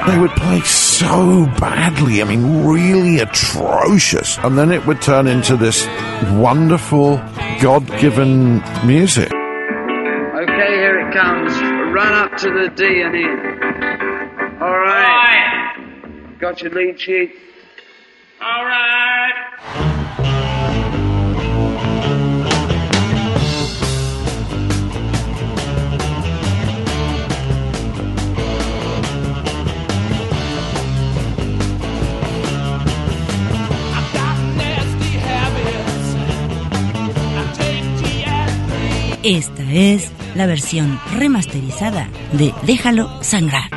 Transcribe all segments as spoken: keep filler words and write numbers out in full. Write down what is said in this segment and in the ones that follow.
They would play so badly, I mean, really atrocious. And then it would turn into this wonderful, God-given music. Okay, here it comes. Run up to the D and E. All right. Got your lead sheet? All right. Esta es la versión remasterizada de Déjalo Sangrar.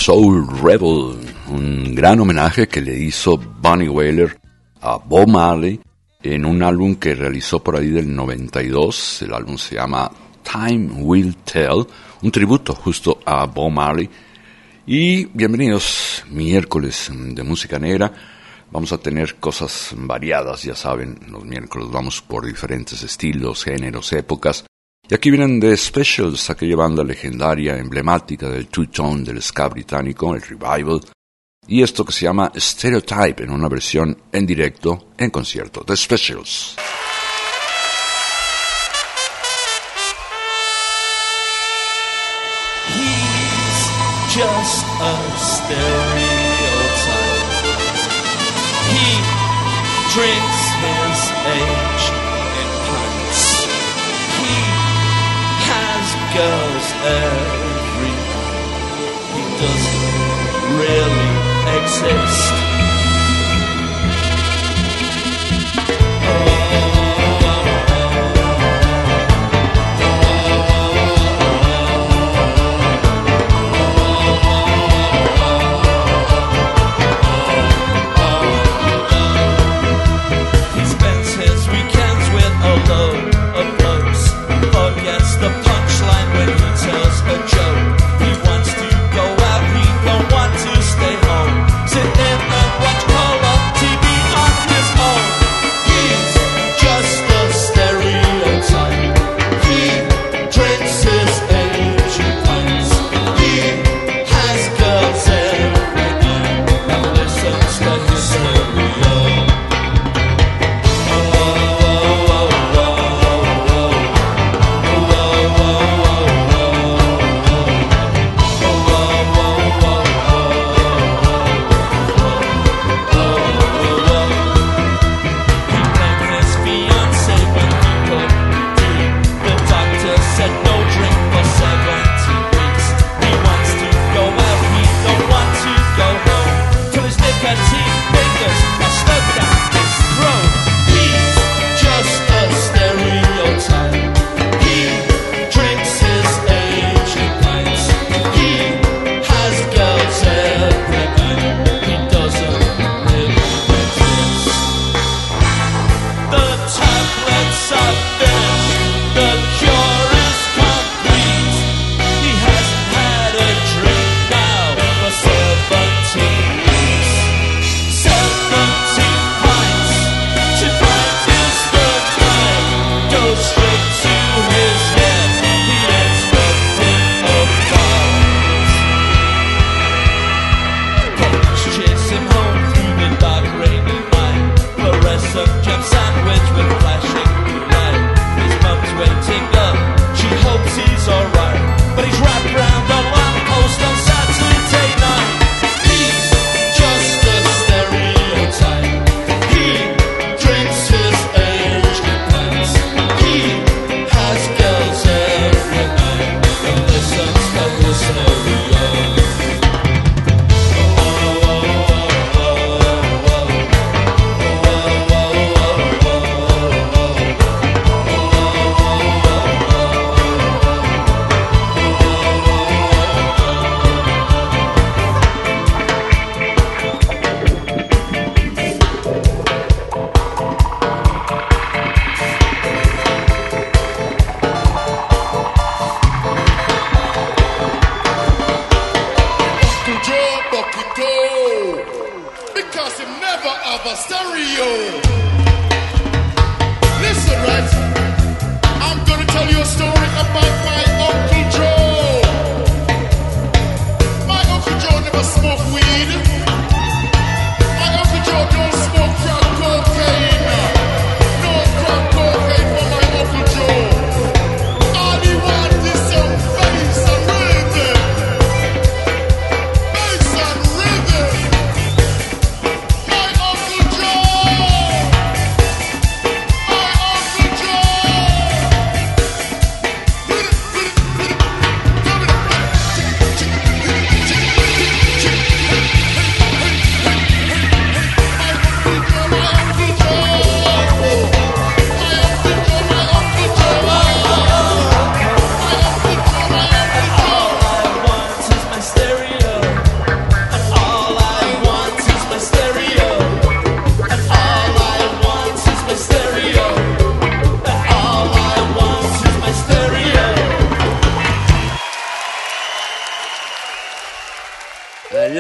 Soul Rebel, un gran homenaje que le hizo Bunny Wailer a Bob Marley en un álbum que realizó por ahí del noventa y dos. El álbum se llama Time Will Tell, un tributo justo a Bob Marley. Y bienvenidos, miércoles de música negra. Vamos a tener cosas variadas, ya saben, los miércoles vamos por diferentes estilos, géneros, épocas. Y aquí vienen The Specials, aquella banda legendaria, emblemática del two-tone del ska británico, el revival. Y esto que se llama Stereotype, en una versión en directo, en concierto. The Specials. He's just a stereotype. He drinks his age in pints. He has girls every night. He doesn't really exist. The punchline when he tells a joke. He wants to go out, he don't want to stay home. Sit in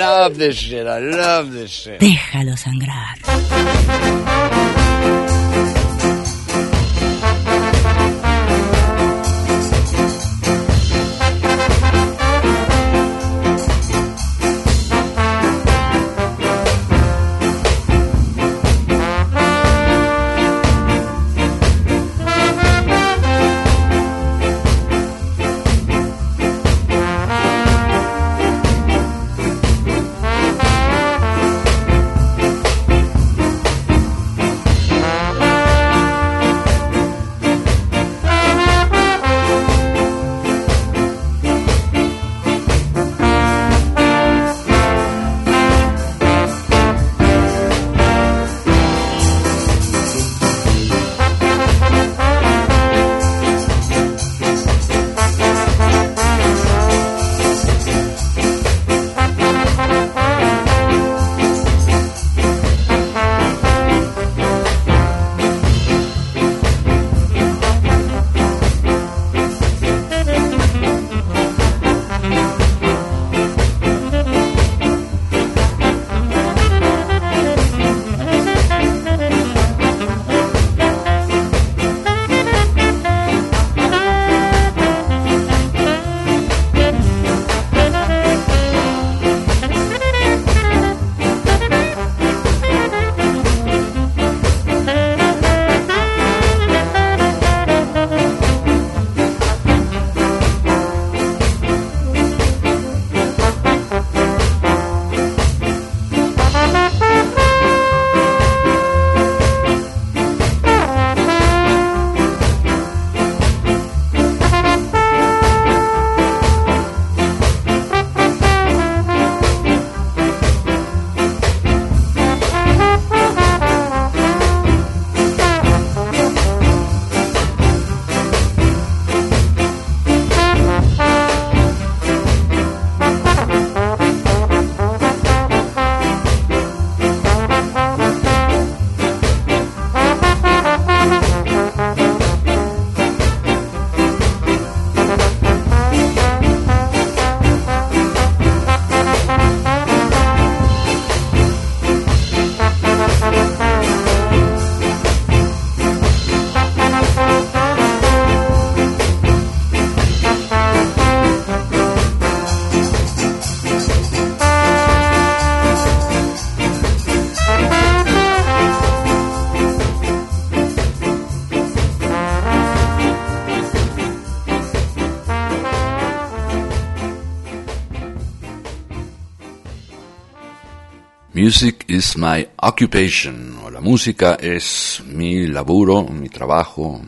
love this shit. I love this shit. Déjalo sangrar. Music is my occupation, o la música es mi laburo, mi trabajo.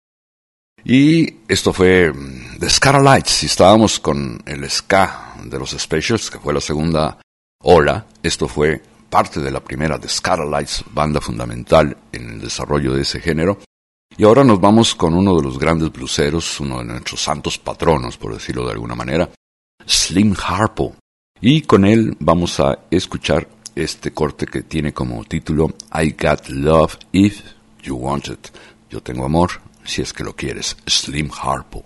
Y esto fue The Scarlights, y estábamos con el ska de los Specials, que fue la segunda ola. Esto fue parte de la primera The Scarlights, banda fundamental en el desarrollo de ese género. Y ahora nos vamos con uno de los grandes bluseros, uno de nuestros santos patronos, por decirlo de alguna manera, Slim Harpo. Y con él vamos a escuchar este corte que tiene como título I Got Love If You Want It. Yo tengo amor si es que lo quieres. Slim Harpo.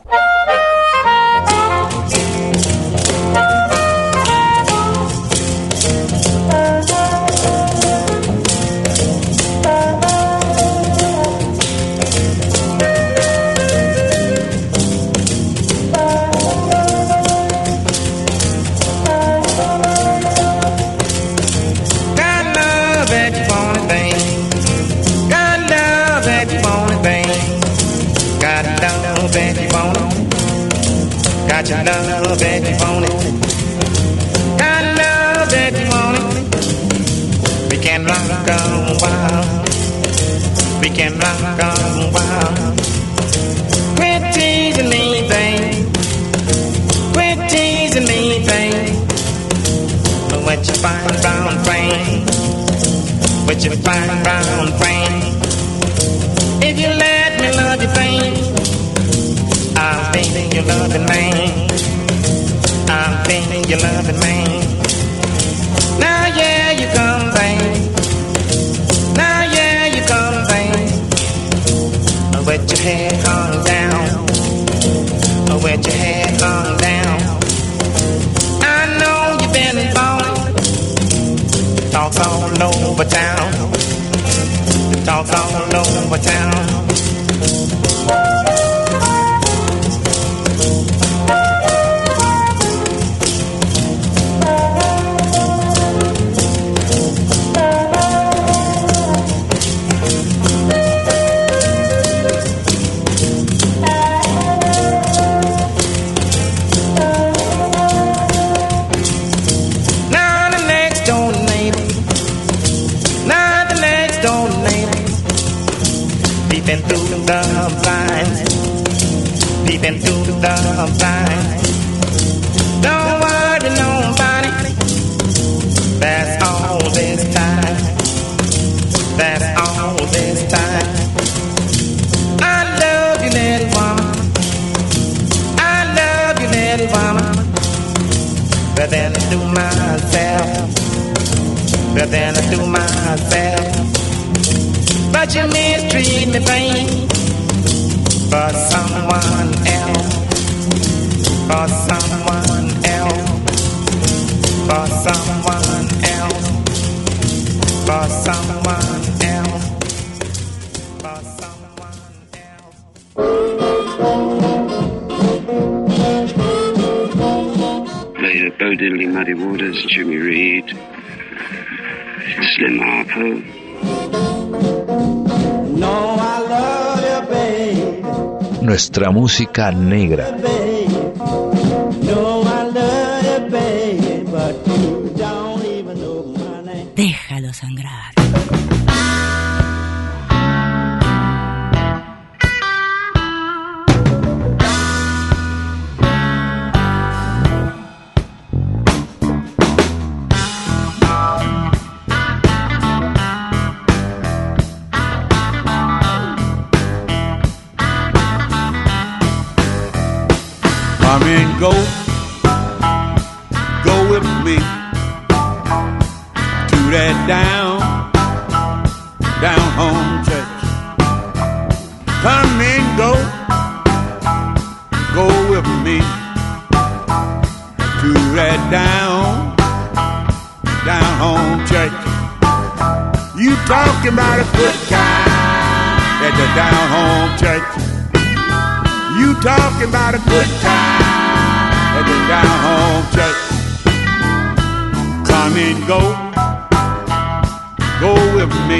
Got your love that you want it. Got love that you want it. We can rock a while. We can rock a while. Quit teasing me, babe. Quit teasing me, babe. What you find brown frame? What you find brown frame? If you let me love you, babe, I'm feeling your loving man. I'm feeling your loving man. Now yeah, you come, babe. Now yeah, you come, babe. With your head hung down. With your head hung down. I know you've been falling. talk's all over town. The talk's all over town. Peeping through the blinds, peeping through the blinds. Don't worry nobody, that's all this time, that's all this time. I love you little woman, I love you little woman, better than I do myself, better than I do myself. But you mistreat me, babe, for someone else, for someone else, for someone else, for someone else, for someone else. Played at Bo Diddley, Muddy Waters, Jimmy Reed, Slim Harpo. Nuestra música negra. Déjalo sangrar. Come and go, go with me to that down, down home church. Come and go, go with me to that down, down home church. You talking about a good time at the down home church. You talking about a good time at the down home church. Come and go, go with me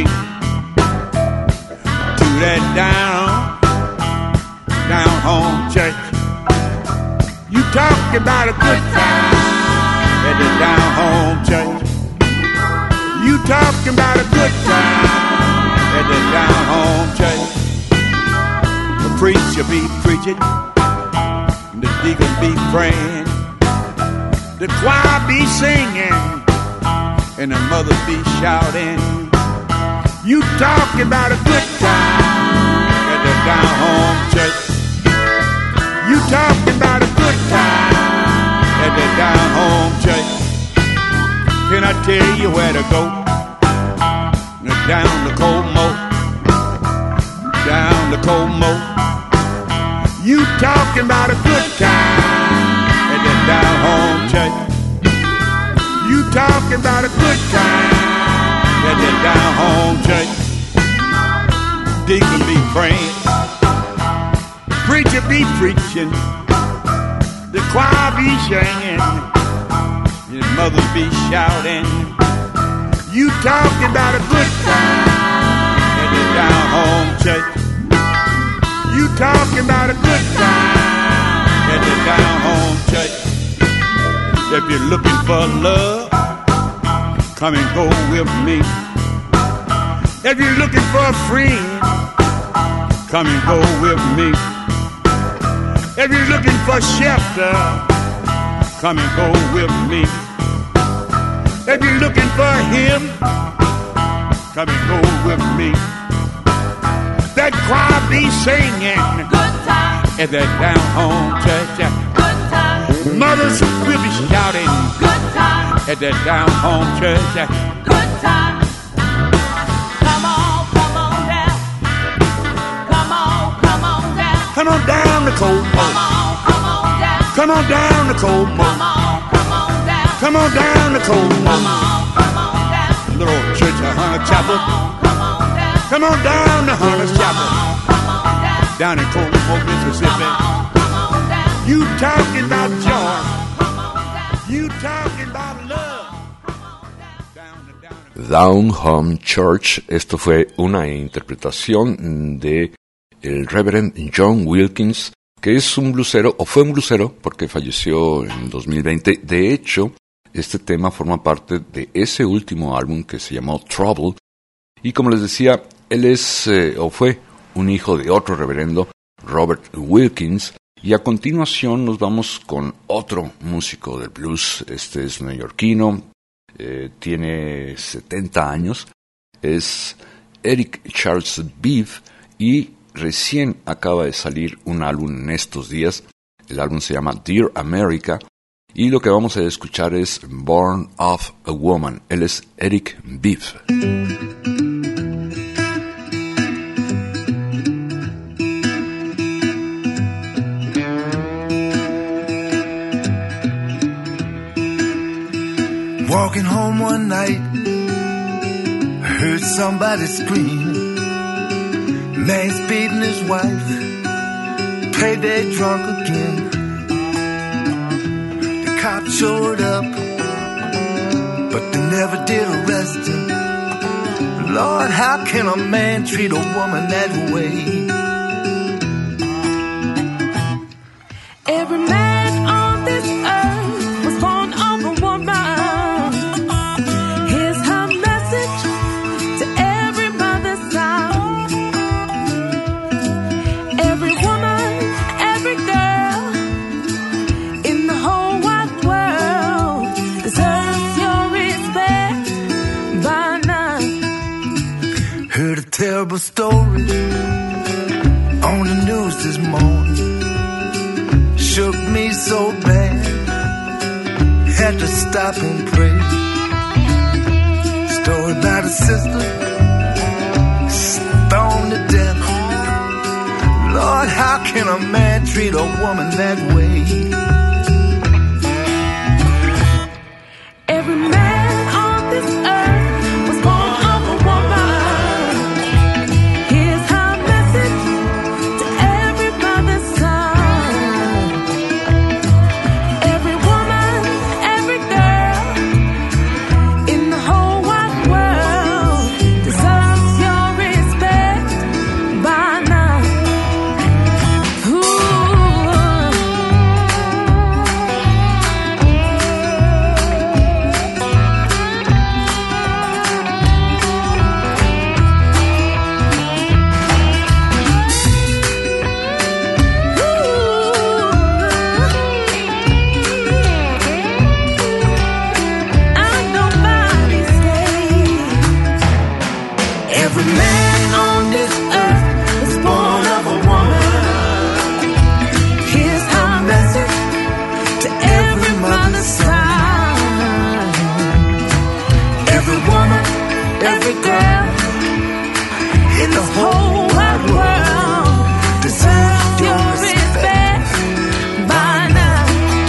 to that down, down home church. You talking about a good time at the down home church. You talking about a good time at the down home church. The preacher be preaching, the deacon be praying, the choir be singing, and the mother be shouting. You talking about a good time at the down home church. You talking about a good time at the down home church. Can I tell you where to go? Down the Como, down the Como. You talking about a good time at the down home church. You talking about a good time at the down home church. Deacon be praying, preacher be preaching, the choir be singing, your mother be shouting. You talking about a good time at the down home church. You talking about a good time at the down home church. If you're looking for love, come and go with me. If you're looking for a friend, come and go with me. If you're looking for shelter, come and go with me. If you're looking for him, come and go with me. That choir be singing good time at that down home church. Good time. Mothers will be shouting good time at that down home church. Good time. Come on, come on down. Come on, come on down. Come on down the cold boat. Come on, come on down. Come on down the cold boat. Come on, come on down. Come on down the cold boat. Come on, come on down. The church of Hunter Chapel. Come on down to Hunter's Chapel. Down in Cold Lake, Mississippi. You talking about joy. You talking about love. Down Home Church, esto fue una interpretación de el Reverend John Wilkins, que es un blusero, o fue un blusero, porque falleció en dos mil veinte. De hecho, este tema forma parte de ese último álbum que se llamó Trouble, y como les decía, él es, eh, o fue, un hijo de otro reverendo, Robert Wilkins, y a continuación nos vamos con otro músico del blues. Este es neoyorquino, eh, tiene setenta años, es Eric Charles Biff, y recién acaba de salir un álbum en estos días. El álbum se llama Dear America, y lo que vamos a escuchar es Born of a Woman. Él es Eric Biff. Walking home one night, I heard somebody screaming. Man's beating his wife, payday drunk again. The cops showed up, but they never did arrest him. Lord, how can a man treat a woman that way? Every man on this earth was born of a woman. Here's her message to every mother's son. Every woman, every girl in the whole wide world deserves your respect by none. Heard a terrible story on the news this morning. Shook me so bad, had to stop and pray. Story about a sister stoned to death. Lord, how can a man treat a woman that way? Every man on this earth was born of a woman. Here's her message to every mother's son. Every woman, every girl in the whole wide world deserves your respect by now. Ooh. I'm nobody's slave. Every man on this earth Was born of a woman. Here's her message to every mother's son. Every woman, every girl in the whole wide world deserves your respect by now.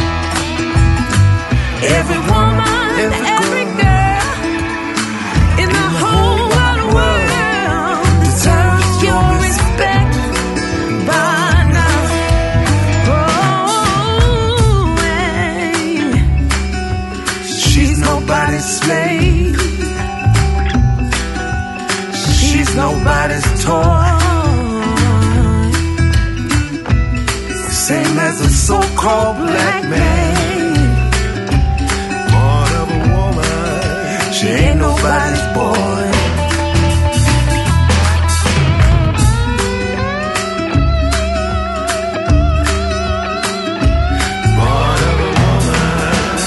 Every woman, every girl in the whole wide world deserves your respect by now. Oh, hey. she's nobody's slave. She's nobody's toy. Same as a so-called black man. Born of a woman. She ain't nobody's boy. Born of a woman.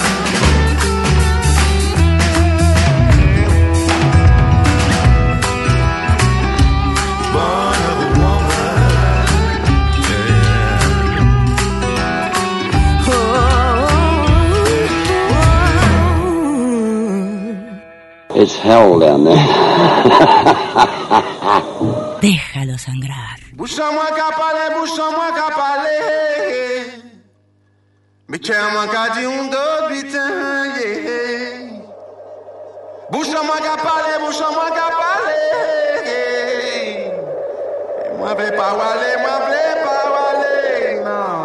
Born of a woman. It's hell down there. Déjalo sangrar. Bouchon-moi qu'à parler, bouchon-moi qu'à parler. Mais tiens-moi qu'à dire un dos, putain, yeah. Bouchon moi qu'a parlé, bouchon moi qu'a parlé. Moi vais pas aller, moi vais pas aller, non.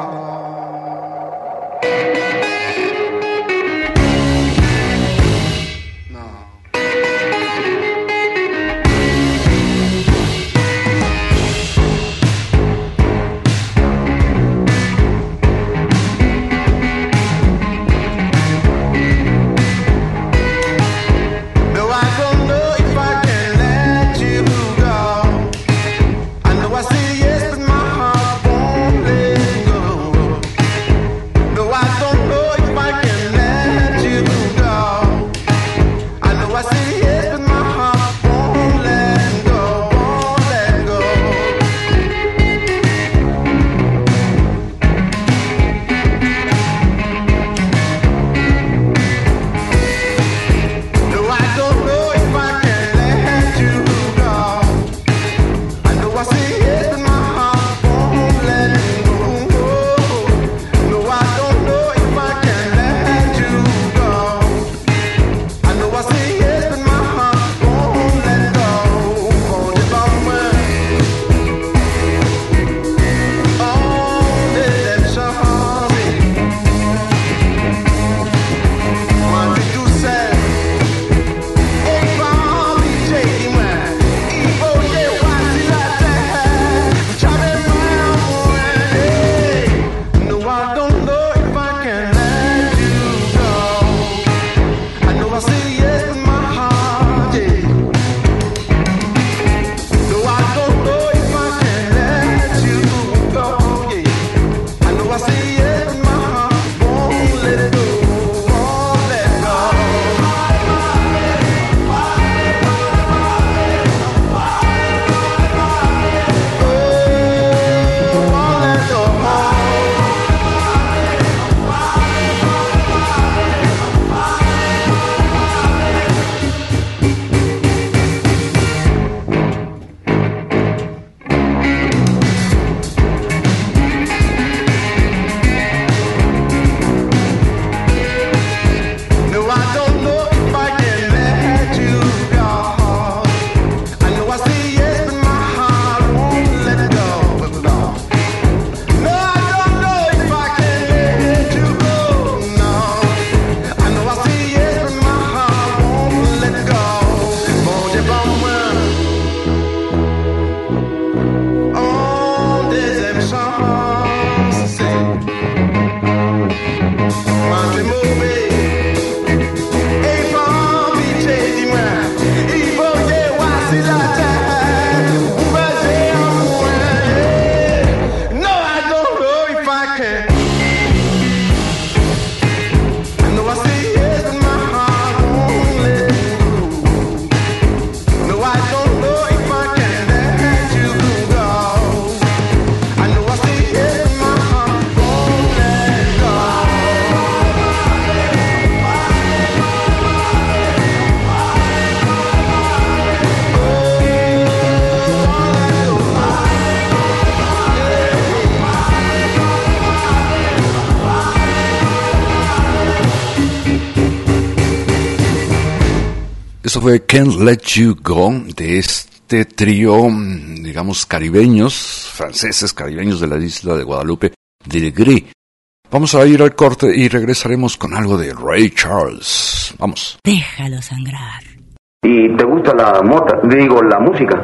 Eso fue Can't Let You Go, de este trío, digamos, caribeños, franceses caribeños de la isla de Guadalupe, de Gris. Vamos a ir al corte y regresaremos con algo de Ray Charles. Vamos. Déjalo sangrar. ¿Y te gusta la mota? Digo, la música.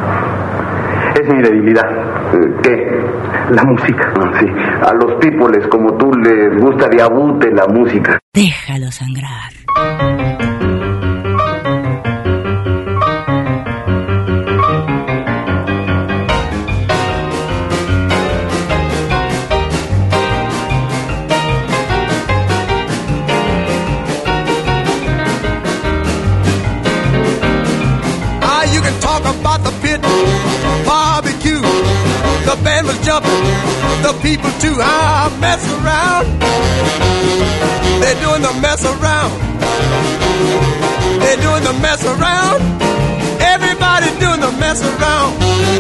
Es mi debilidad. ¿Qué? La música. Sí. A los peoples como tú les gusta de abute la música. Déjalo sangrar. About the pit, barbecue, the band was jumping, the people too. I mess around, they're doing the mess around, they're doing the mess around, everybody doing the mess around.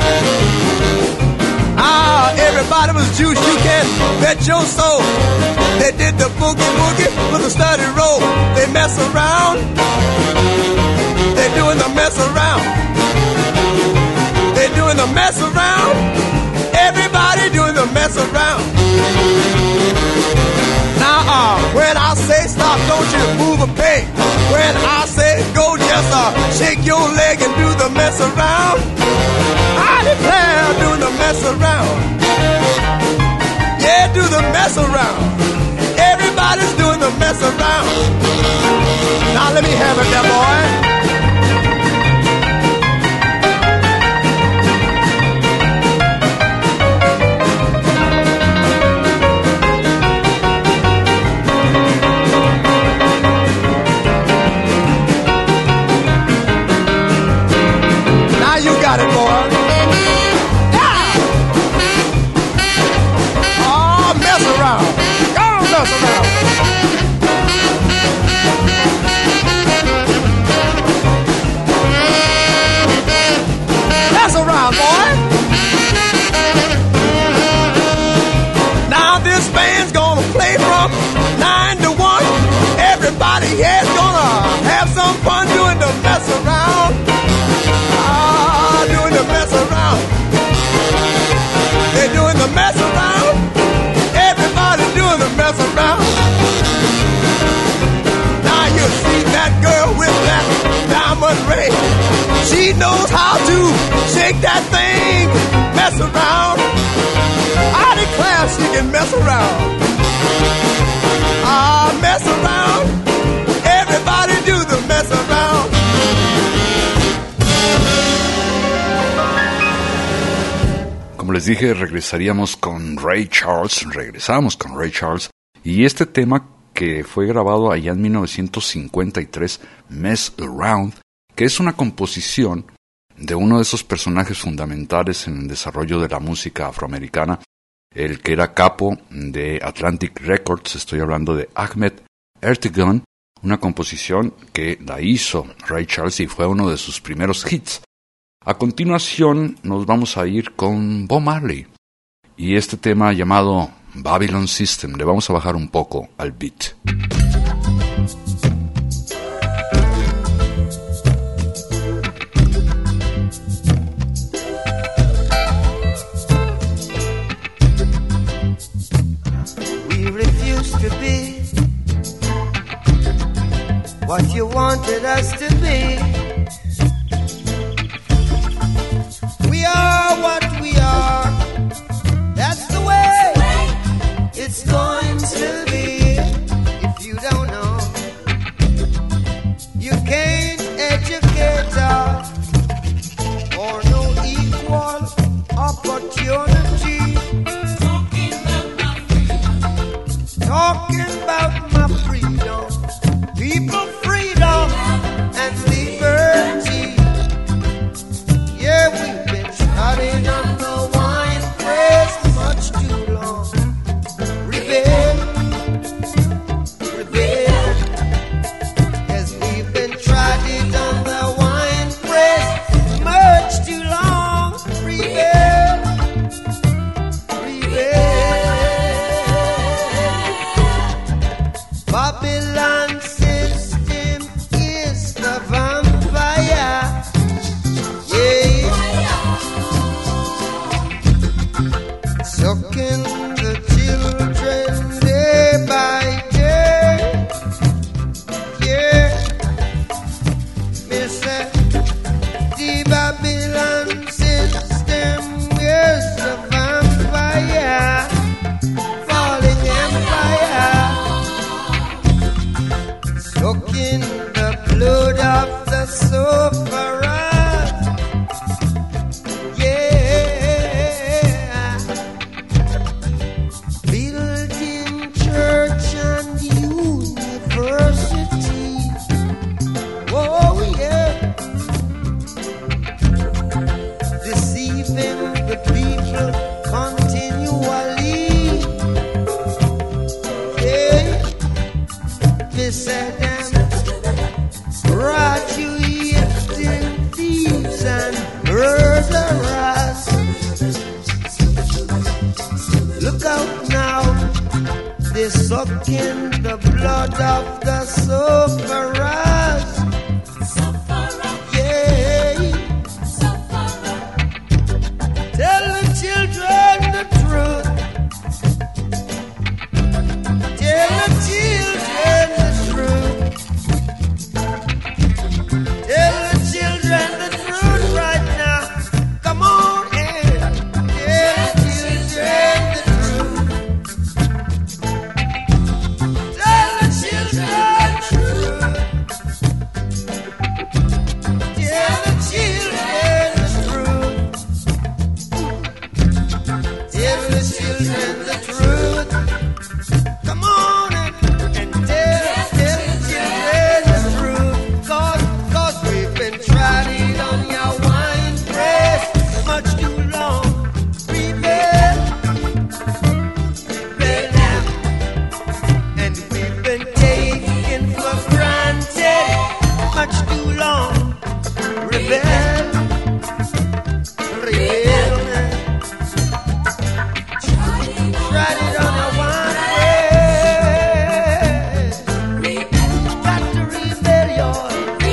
Ah, everybody was juiced, you can bet your soul. They did the boogie woogie with a steady roll, they mess around. They're doing the mess around. They're doing the mess around. Everybody doing the mess around. Now, uh, when I say stop, don't you move a peg. When I say go, just uh, shake your leg and do the mess around. I declare, doing the mess around. Yeah, do the mess around. Everybody's doing the mess around. Now let me have it there, boy. Got it, boy. Yeah. Oh, mess around. Go on, mess around. Mess around, boy. Now this band's gonna play from nine to one. Everybody here's gonna have some fun doing the mess around. Doing the mess around. They're doing the mess around. Everybody doing the mess around. Now you see that girl with that diamond ring. She knows how to shake that thing, mess around. I declare she can mess around. Ah, mess around. Everybody do the mess around. Como les dije, regresaríamos con Ray Charles, regresamos con Ray Charles, y este tema que fue grabado allá en mil novecientos cincuenta y tres, Mess Around, que es una composición de uno de esos personajes fundamentales en el desarrollo de la música afroamericana, el que era capo de Atlantic Records. Estoy hablando de Ahmet Ertegun, una composición que la hizo Ray Charles y fue uno de sus primeros hits. A continuación nos vamos a ir con Bob Marley y este tema llamado Babylon System. Le vamos a bajar un poco al beat. We refuse to be what you wanted us to be. We are what we are. That's the way it's going to be. If you don't know, you can't educate us for no equal opportunity. Talking about my freedom, people freedom and liberty. Yeah, we've been shouting on the wine press much too long. Rebel, rebel. Yes, we've been trying on the wine press much too long. Rebel, rebel. Babylon system is the vampire. Sucking the children day by day. Yeah, Mister The Babylon system is the vampire, falling empire, sucking the blood of the sufferer. Look out now, they're sucking the blood of the sufferers. the children the truth. Come on and, and tell, tell the children the truth. Cause, cause we've been trying on your wine press much too long. Rebel, rebel now. And we've been taken for granted much too long. Rebel, rebel now. Tried it on your wine press. Got to rebel, y'all.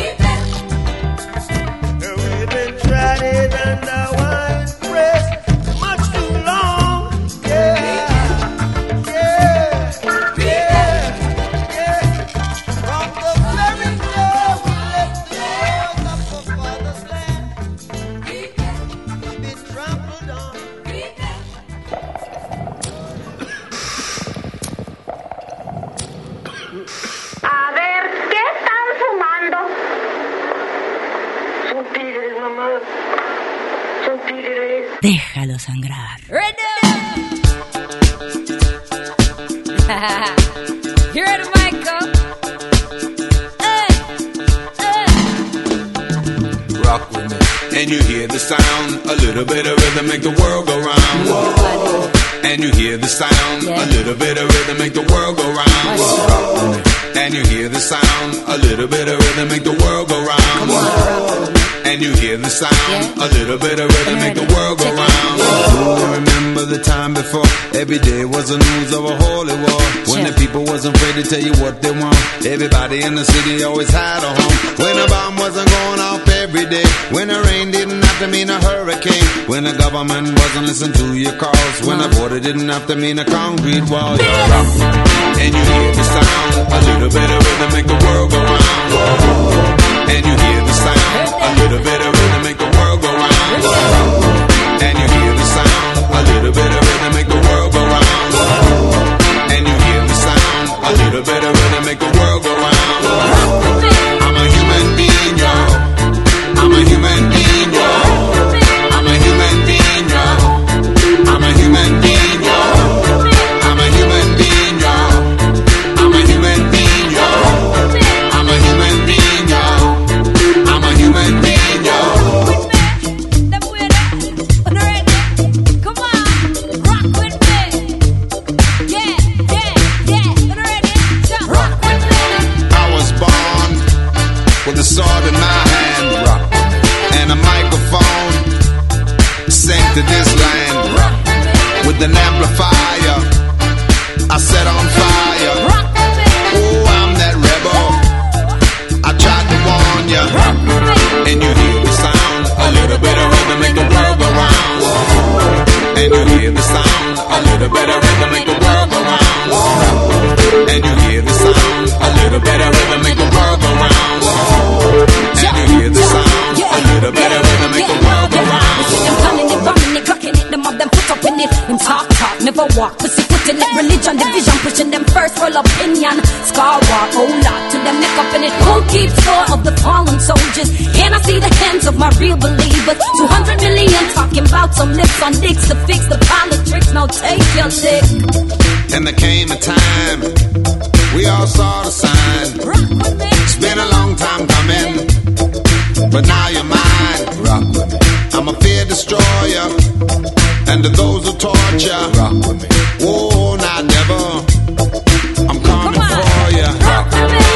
We've been trying it on the wine press much too long. Yeah, yeah, yeah, yeah. From the very day we left the shores of our father's land, we've been trampled on. A ver, ¿qué están fumando? Son tigres, mamá. Son tigres. Déjalo sangrar. Here at the mic go. Rock with me. And you hear the sound, a little bit of rhythm make the world go round. Whoa. And you hear the sound, Yeah. a little bit of rhythm make the world go round. Rock with me. And you hear the sound, a little bit of rhythm make the world go round. Whoa. And you hear the sound, a little bit of rhythm make the world go round. Oh, remember the time before every day was the news of a holy war. When the people wasn't afraid to tell you what they want. Everybody in the city always had a home. When a bomb wasn't going off every day. When the rain didn't have to mean a hurricane. When the government wasn't listening to your calls. When the border didn't have to mean a concrete wall. You're rock. And you hear the sound, a little bit of rhythm make the world go round. And you hear the sound, a little bit of rhythm make the world go round. And you hear the sound, a little bit of rhythm make the world go round. And you hear the sound, a little bit of rhythm make the world go round. I'm a human being, yo. I'm a human being, yo. I'm a human being, yo. I'm a human being, yo. I'm a human being, yo. I'm a human being, yo. I'm a human being, yo. I'm a human being, yo. Come on, rock with me. Yeah, yeah, yeah. Ready? Rock with me. I was born with a sword in my hand and a microphone sent to this land with an amplifier I set on fire. Oh, I'm that rebel. I tried to warn ya. And you hear the sound, a little bit of rhythm make the world go round. And you hear the sound, a little bit of rhythm make the world go round. And you hear the sound, a little bit of rhythm make the world go round. And you hear the sound, a little bit of rhythm make the world go round. Them planning it, bombing it, clocking it, them of them put up in it. Them talk, talk, never walk, pussy foot in it. Religion, division, pushing them first world opinion. Scar war, oh lot, to them make up in it. Who keeps score of the fallen soldiers? Can I see the hands of my real believers? two hundred million talking about some lips on dicks to fix the politics. Now take your lick. And there came a time we all saw the sign. It's been a long time coming, but now you're mine. Rock with me. I'm a fear destroyer, and to those who torture. Rock with me. Oh, not never. I'm coming for ya. Rock with me.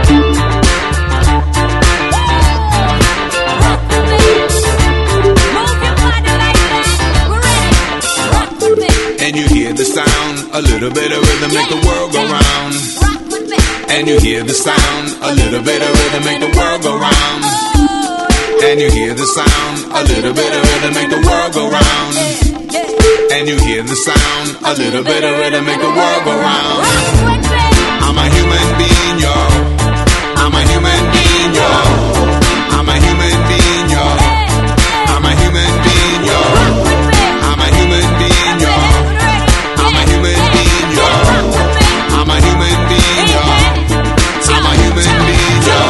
Rock with me. Move your body like that. We're ready. Rock with me. And you hear the sound, a little bit of rhythm make the world go round. Rock with me. And you hear the sound, a little bit of rhythm make the world go round. And you hear the sound, a little bit of rhythm make the world go round. And you hear the sound, a little bit of rhythm make the world go round. I'm a human being, yo. I'm a human being, yo. I'm a human being, yo. I'm a human being, yo. I'm a human being, yo. I'm a human being, yo. I'm a human being, yo. I'm a human being, yo.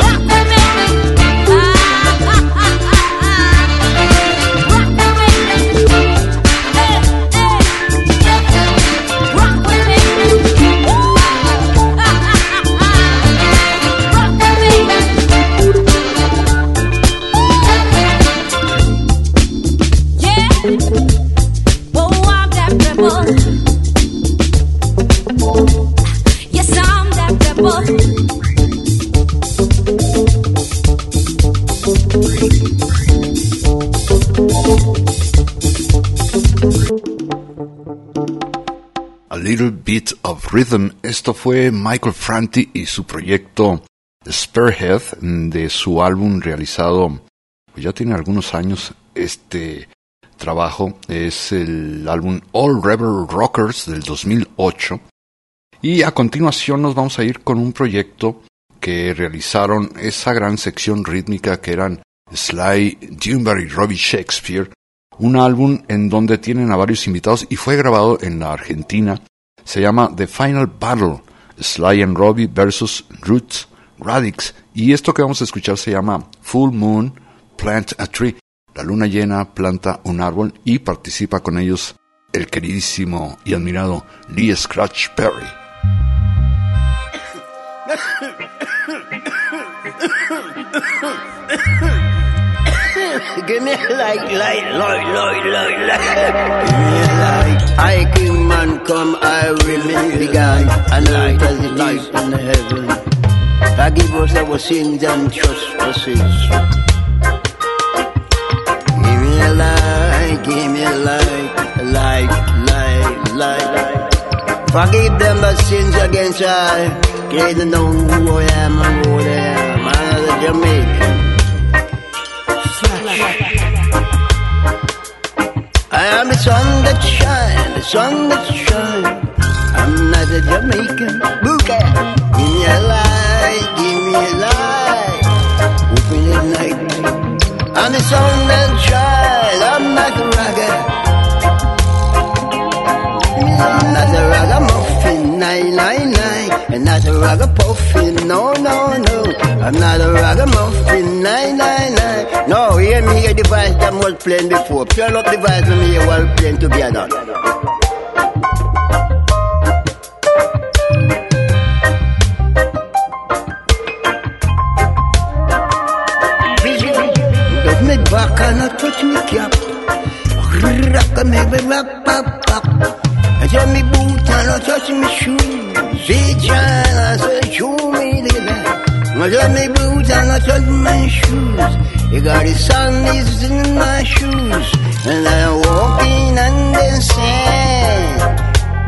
Little Bit of Rhythm. Esto fue Michael Franti y su proyecto Spearhead de su álbum realizado, pues ya tiene algunos años este trabajo. Es el álbum All Rebel Rockers del dos mil ocho. Y a continuación nos vamos a ir con un proyecto que realizaron esa gran sección rítmica que eran Sly Dunbar y Robbie Shakespeare. Un álbum en donde tienen a varios invitados y fue grabado en la Argentina. Se llama The Final Battle, Sly and Robbie versus Roots Radix. Y esto que vamos a escuchar se llama Full Moon, Plant a Tree. La luna llena planta un árbol y participa con ellos el queridísimo y admirado Lee Scratch Perry. Give me a light, light, light, light, light, light. Give me a light. I king man come, I will meet the guy. And light as it is in the heaven. Forgive us our sins and trespasses. Give me a light, give me a light, a light, light, light. Forgive them the sins against I. They don't know who I am and who they am. I'm a Jamaican. I am the sun that shine, the sun that shine. I'm not a Jamaican. Bouquet. Give me a light, give me a light. Open the night. I'm the sun that shine. I'm not a ragga. I'm not a ragamuffin, nine, nine, nine. I'm not a ragamuffin, no, no, no. I'm not a ragamuffin, nine, nine, nine. No, hear me hear the voice that was playing before. Turn up the voice and me hear while playing together. Touch me back and not touch me cap. Rock and make me rock, pop, pop. I touch me boot and not touch me shoes. See, John, I said, show me the light. I touch me boot and not touch my shoes. You got the sun is in my shoes. And I'm walking on the sand.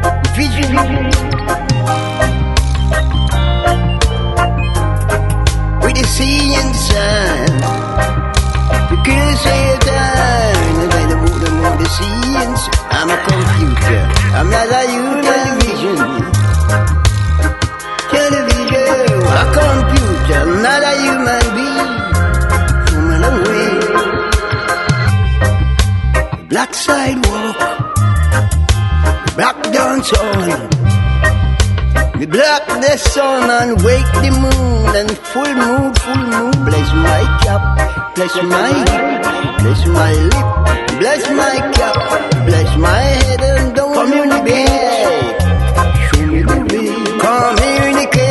With the sea and sand. You can't say it down. The science, I'm a computer. I'm not a human vision. Television, a computer. I'm not a human being. Human away. Black sidewalk, black dance on. We block the sun and wake the moon and full moon, full moon. Bless my cap, bless my, bless my lip. Bless my cap, bless my head and don't communicate. Show me the way. Communicate,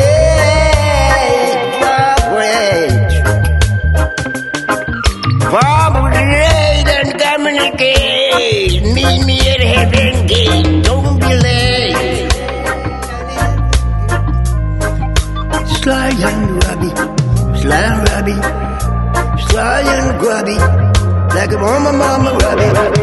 vibrate. Vibrate and communicate. Meet me at heaven gate, don't be late. Sly and Robbie, Sly and Robbie, Sly and Grubby. Like a mama, mama, rabbit.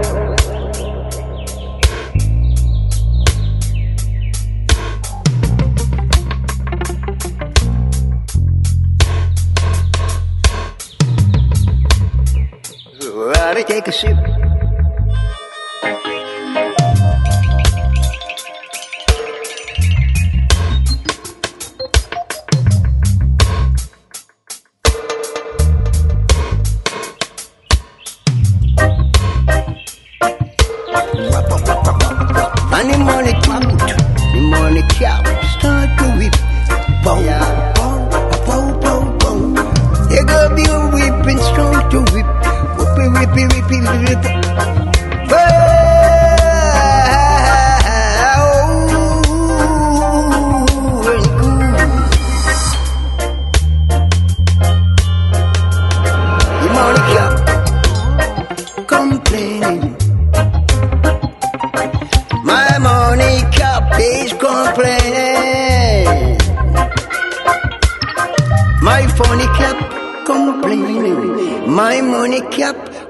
Rabbit, take a sip.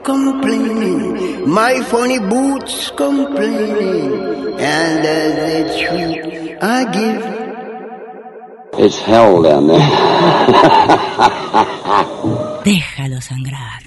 complaining. My funny boots complaining. And as the treat I give. It's hell down there. Déjalo sangrar.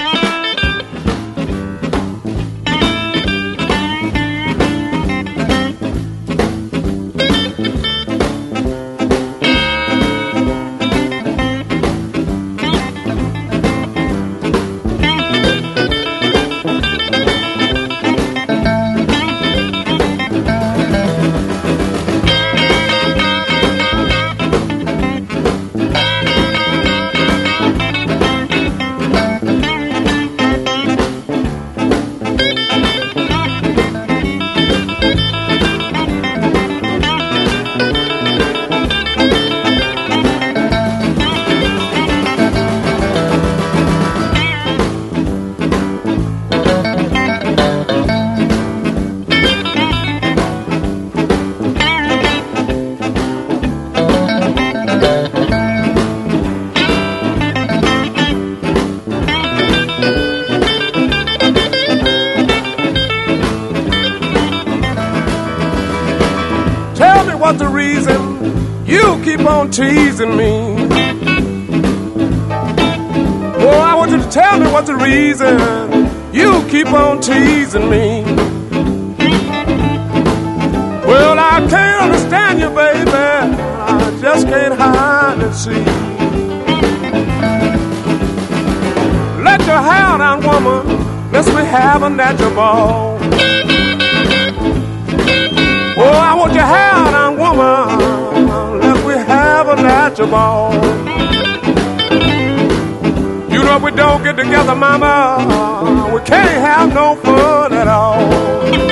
What's the reason you keep on teasing me? Oh, I want you to tell me what's the reason you keep on teasing me. Well, I can't understand you, baby. I just can't hide and see. Let your hair down, woman. Let's be having natural ball. Oh, I want your hair down, woman. Let we have a natural ball. You know if we don't get together, mama, we can't have no fun at all.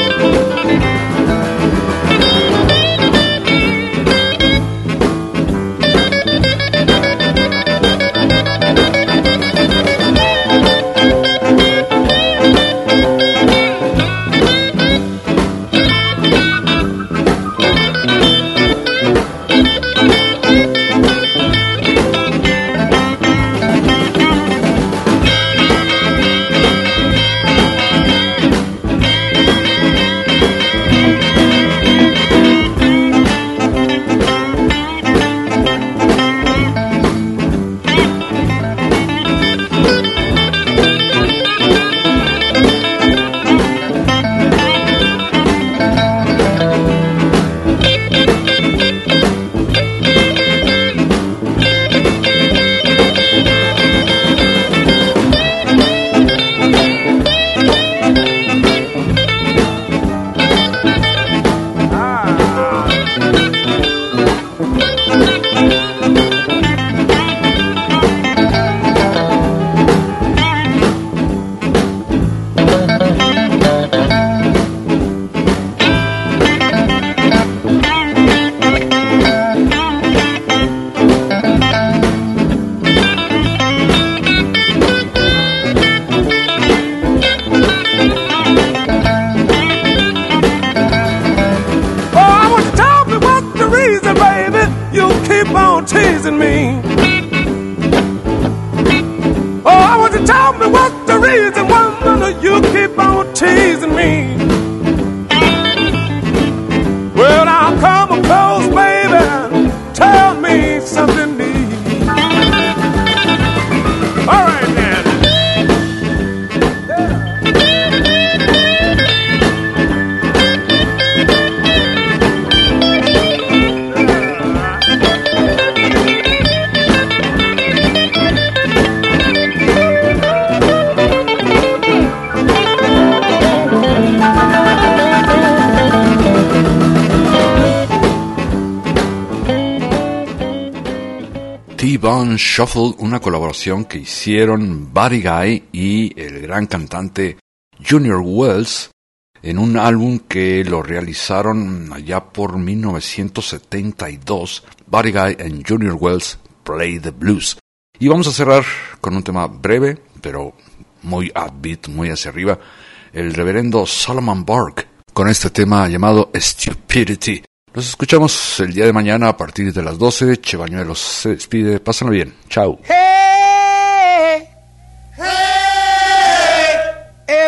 T-Bone Shuffle, una colaboración que hicieron Buddy Guy y el gran cantante Junior Wells en un álbum que lo realizaron allá por mil novecientos setenta y dos, Buddy Guy and Junior Wells Play the Blues. Y vamos a cerrar con un tema breve, pero muy upbeat, muy hacia arriba, el reverendo Solomon Burke, con este tema llamado Stupidity. Nos escuchamos el día de mañana a partir de las doce. Che Bañuelos se despide. Pásenlo bien. Chao. Hey, hey,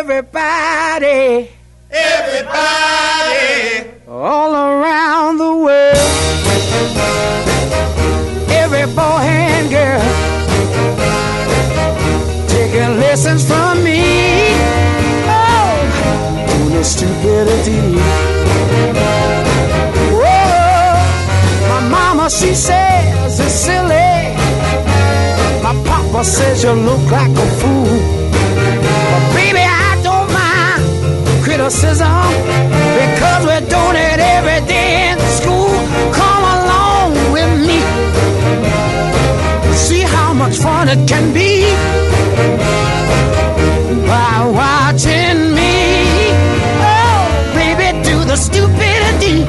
everybody, everybody, all around the world, every boy and girl, taking lessons from me, oh, to the stupidity. Whoa, my mama, she says it's silly. My papa says you look like a fool. But baby, I don't mind criticism, because we're doing it every day in school. Come along with me, see how much fun it can be by watching me, oh baby, do the stupidity.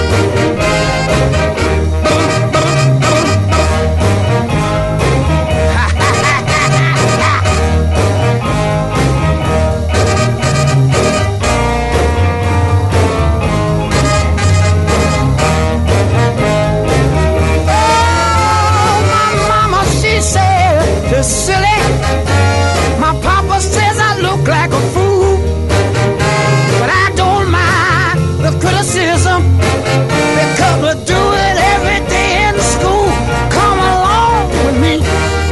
Silly, my papa says I look like a fool, but I don't mind the criticism, because we do it every day in school. Come along with me,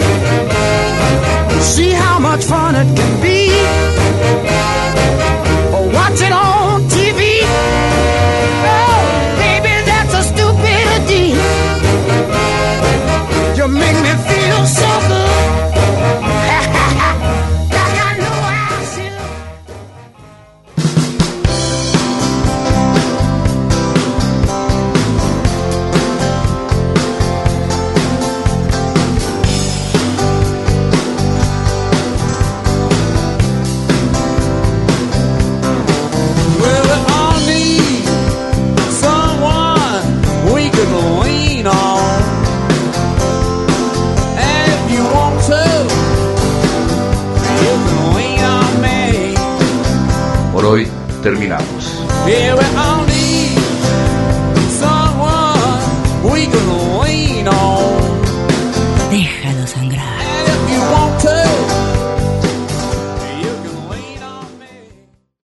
see how much fun it can be, or watch it on T V. Oh, baby, that's a stupidity. You make me feel so good. Por hoy terminamos. Here we are.